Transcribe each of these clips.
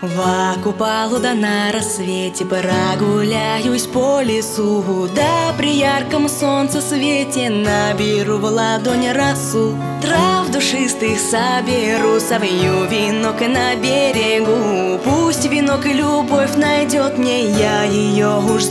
В Купалу да на рассвете прогуляюсь по лесу, да при ярком солнце свете наберу в ладонь росу. Трав душистых соберу, совью венок на берегу. Пусть венок и любовь найдет мне, я ее уж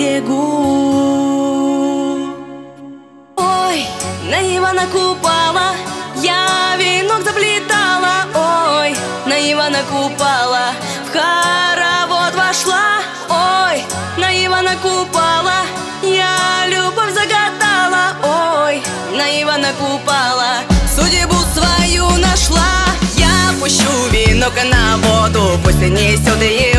сберегу. Ой, на Ивана Купала я венок заплетала. Ой, на Ивана Купала в хоровод вошла. Ой, на Ивана Купала я любовь загадала. Ой, на Ивана Купала судьбу свою нашла. Я пущу венок на воду, пусть несет